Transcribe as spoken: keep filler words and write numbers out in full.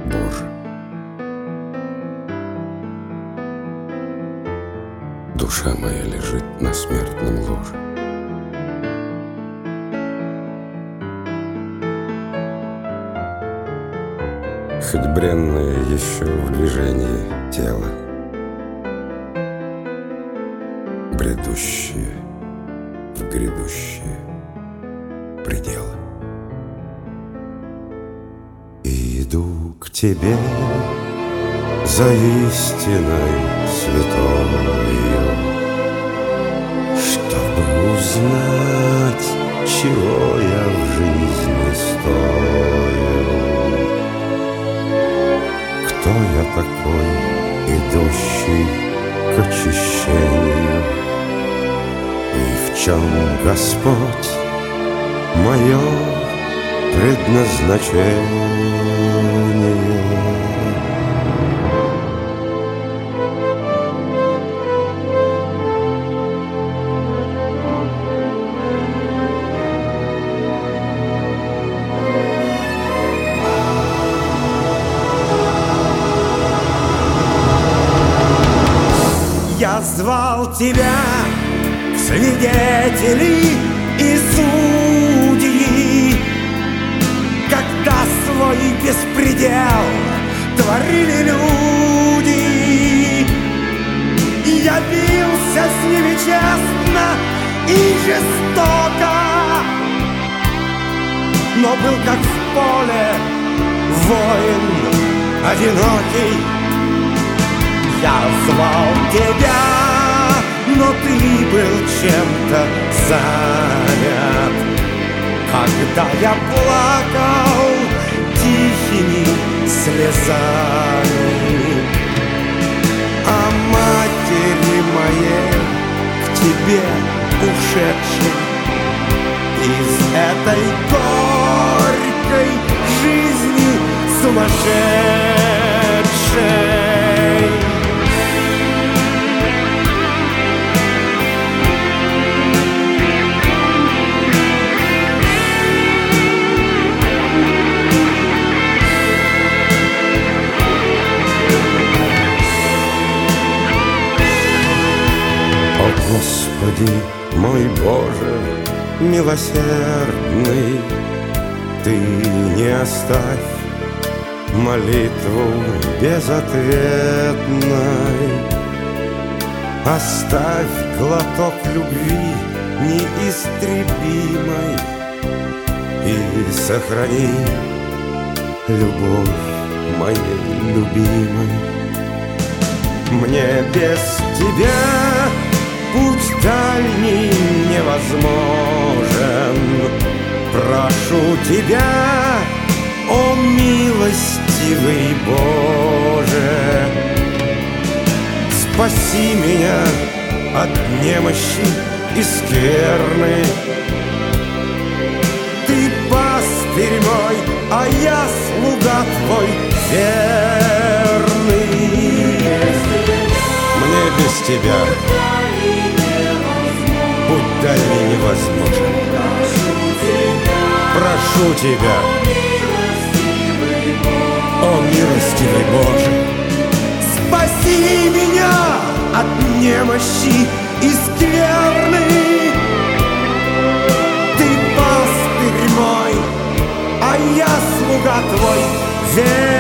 Боже. Душа моя лежит на смертном ложе. Хоть бренное еще в движении тело, бредущие в грядущие пределы. И иду к тебе за истиной святою, чтобы узнать, чего я в жизни стою. Кто я такой, идущий к очищению, и в чем, Господь, мое предназначение? Я звал тебя в свидетели и судьи, когда свой беспредел творили люди. Я бился с ними честно и жестоко, но был как в поле воин одинокий. Я звал тебя, но ты был чем-то занят. Когда я плакал тихими слезами о матери моей, к тебе ушедшей из этой горькой жизни сумасшедшей. Господи, мой Боже, милосердный, Ты не оставь молитву безответной. Оставь глоток любви неистребимой и сохрани любовь моей любимой. Мне без тебя путь дальний невозможен. Прошу тебя, о милостивый Боже, спаси меня от немощи и скверны. Ты пастырь мой, а я слуга твой верный. Мне без тебя путь дальний невозможен. Прошу тебя, о милостивый Боже, спаси меня от немощи и скверны. Ты пастырь мой, а я слуга твой верный.